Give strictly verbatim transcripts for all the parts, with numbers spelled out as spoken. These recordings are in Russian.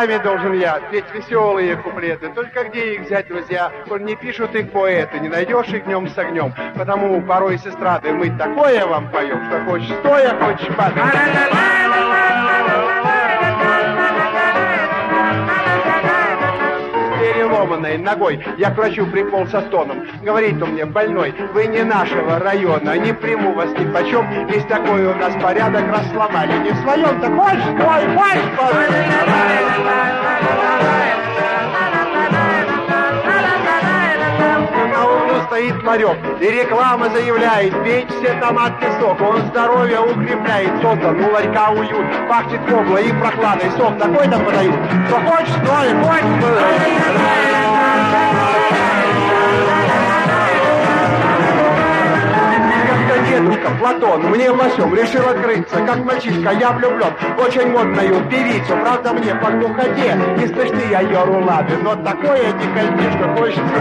вами должен я петь веселые куплеты. Только где их взять, друзья? Не пишут их поэты, не найдешь их днем с огнем. Потому порой с эстрады мы такое вам поем, что хочешь стоя, хочешь падать. Переломанной ногой я к врачу приполз со стоном. Говорит он мне: больной, вы не нашего района, не приму вас ни почем. Есть такой у нас порядок, раз сломали не в своем, так хочешь, стой, хочешь, на углу стоит ларек, и реклама заявляет: пейте все томатный сок, он здоровье укрепляет. Создан у ларька уют, пахнет коглой и прохладой, сок такой-то подают, что хочешь, стой, хочешь, Дедушка Платон мне лосем решил открыться, как мальчишка я влюблен в очень модную певицу. Правда, мне по глухоте не слышны я ее рулады, но такое декольте, что хочется.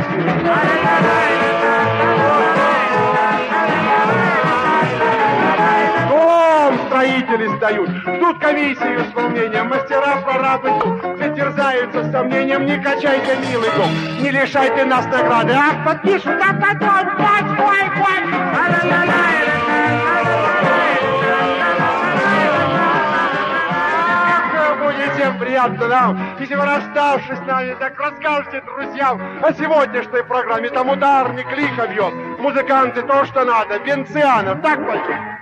Дом строители сдают, ждут комиссию с волнением, мастера прорабы все терзаются с сомнением. Не качайте, милый дом, не лишайте нас награды. Ах, подпишут, а потом, вот, ой, ой. Всем приятно нам, если вы, расставшись с нами, так расскажете друзьям о сегодняшней программе. Там ударник лихо бьет, музыканты то, что надо, Венцианов, так пойдет.